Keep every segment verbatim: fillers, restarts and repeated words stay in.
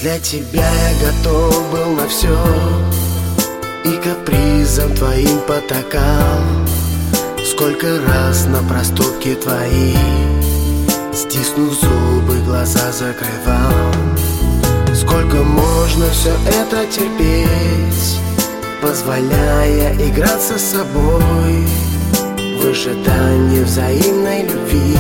Для тебя я готов был на все, и капризом твоим потакал. Сколько раз на проступки твои, стиснув зубы, глаза закрывал. Сколько можно все это терпеть, позволяя играться с собой в ожидании взаимной любви.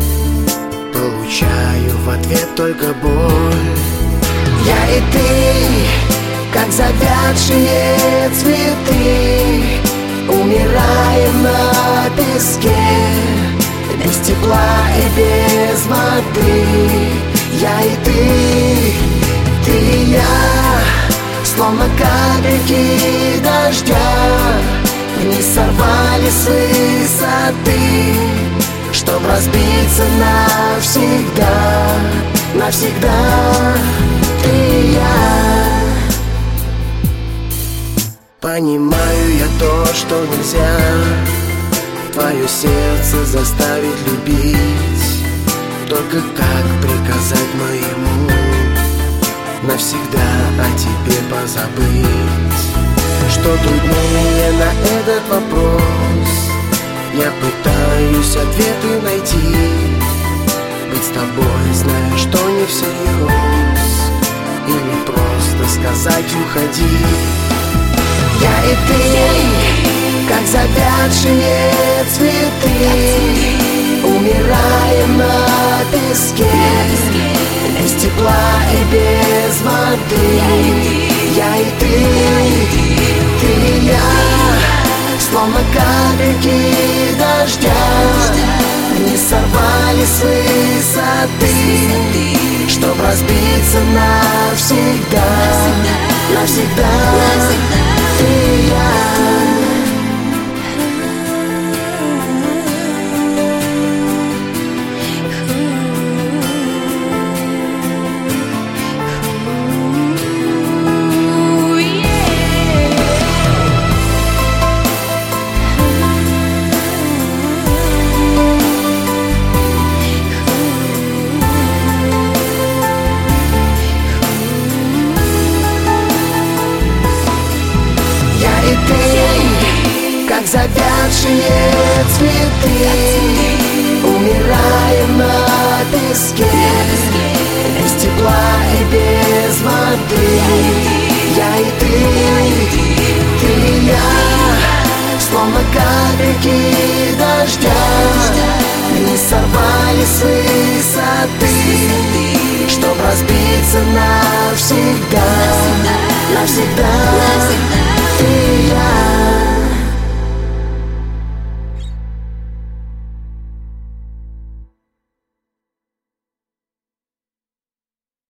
Получаю в ответ только боль. Я и ты, как завядшие цветы, умираем на песке, без тепла и без воды. Я и ты, ты и я, словно капельки дождя, вниз сорвали с высоты, чтоб разбиться навсегда, навсегда. Ты и я. Понимаю я то, что нельзя твое сердце заставить любить. Только как приказать моему навсегда о тебе позабыть? Что труднее на этот вопрос? Я пытаюсь ответы найти. Быть с тобой, зная, что не всерьез, или просто сказать уходи. Я и ты, как завядшие цветы, умираем на песке, без тепла и без воды. Я и ты, ты и я, словно капельки дождя, вниз сорвали с высоты, чтоб разбиться навсегда, навсегда. Ты и я. Как завядшие цветы, умираем на песке, без тепла и без воды. Я и ты, ты и я, словно капельки дождя, вниз сорвали с высоты, чтоб разбиться навсегда, навсегда.